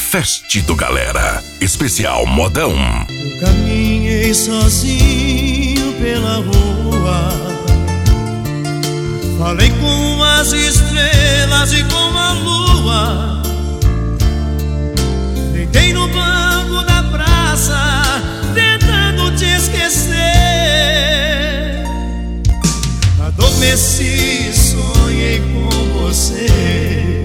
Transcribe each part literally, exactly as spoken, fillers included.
Feste do Galera, especial modão. Eu caminhei sozinho pela rua, falei com as estrelas e com a lua, deitei no banco da praça, tentando te esquecer. Adormeci, sonhei com você.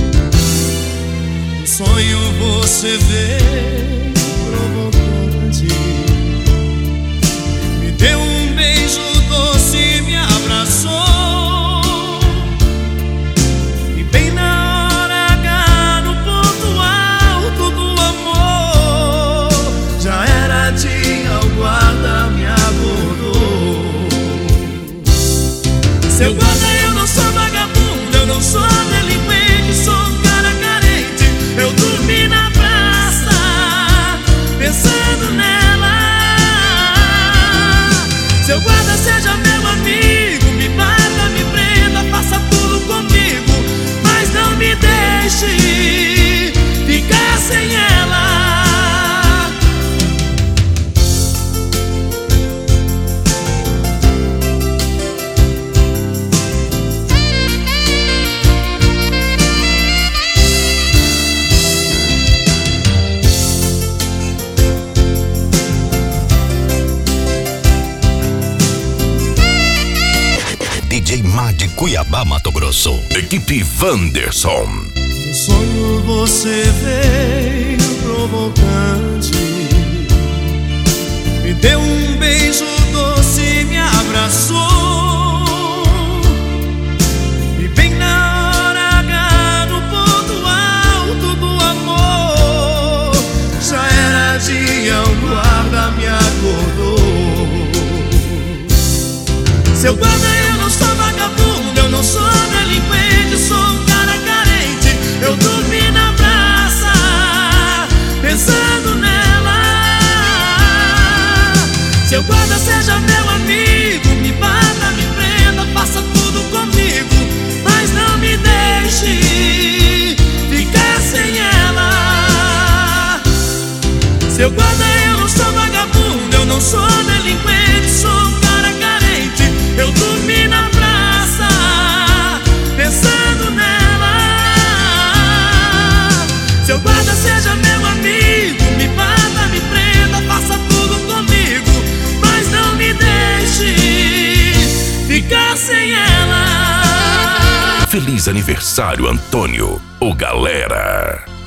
No sonho você veio provocante, me deu um beijo doce, me abraçou, e bem na hora H, no ponto alto do amor, já era dia, o guarda me abordou. Seu guarda, eu não sou vagabundo, eu não sou delinquente, sou um cara carente. Eu dormi na praça, pensando nela. Seu guarda, seja meu amigo, me bata, me prenda, faça tudo comigo, mas não me deixe ficar sem ela. D J Má de Cuiabá, Mato Grosso. Equipe Wanderson. No sonho você veio provocante, me deu um beijo doce, me abraçou, e bem na hora H, no ponto alto do amor, já era dia, o guarda me acordou. Seu guarda, eu não sou vagabundo, eu não sou delinquente, sou um cara carente. Eu dormi na praça, pensando nela. Seu guarda, seja meu amigo, me bata, me prenda, faça tudo comigo, mas não me deixe ficar sem ela. Seu guarda, eu não sou vagabundo, eu não sou delinquente, sou um cara carente. Eu dormi na praça, pensando nela. Seu guarda, seja meu amigo, me bata, me prenda, faça tudo comigo, mas não me deixe ficar sem ela. Feliz aniversário, Antônio, o Galera.